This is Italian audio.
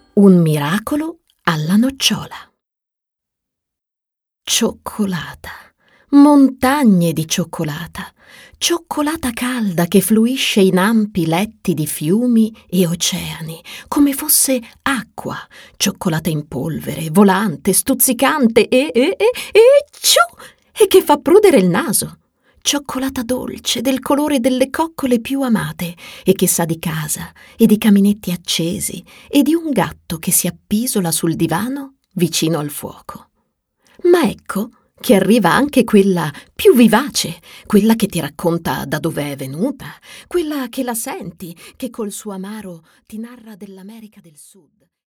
Un miracolo alla nocciola. Cioccolata, montagne di cioccolata, cioccolata calda che fluisce in ampi letti di fiumi e oceani, come fosse acqua, cioccolata in polvere, volante, stuzzicante e ciù, e che fa prudere il naso. Cioccolata dolce, del colore delle coccole più amate, e che sa di casa, e di caminetti accesi, e di un gatto che si appisola sul divano vicino al fuoco. Ma ecco che arriva anche quella più vivace, quella che ti racconta da dove è venuta, quella che la senti, che col suo amaro ti narra dell'America del Sud.